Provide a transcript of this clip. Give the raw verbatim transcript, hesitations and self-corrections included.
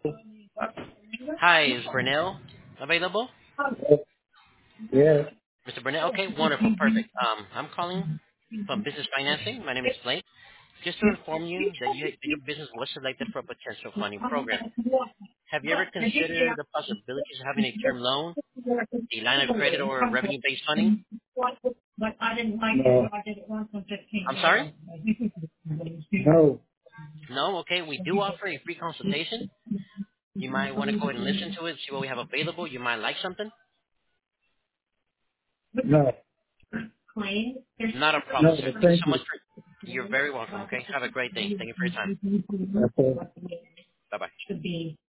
Uh, Hi, is Brunel available? Yeah. Mister Brunel? Okay, wonderful, perfect. Um, I'm calling from Business Financing. My name is Blake. Just to inform you that you, your business was selected for a potential funding program. Have you ever considered the possibilities of having a term loan, a line of credit, or revenue-based funding? I'm sorry? No. No? Okay, we do offer a free consultation. You might want to go ahead and listen to it, see what we have available. You might like something. No. Not a problem, No, sir. but Thank you thank so much you. for... You're very welcome, okay? Have a great day. Thank you for your time. Okay. Bye-bye.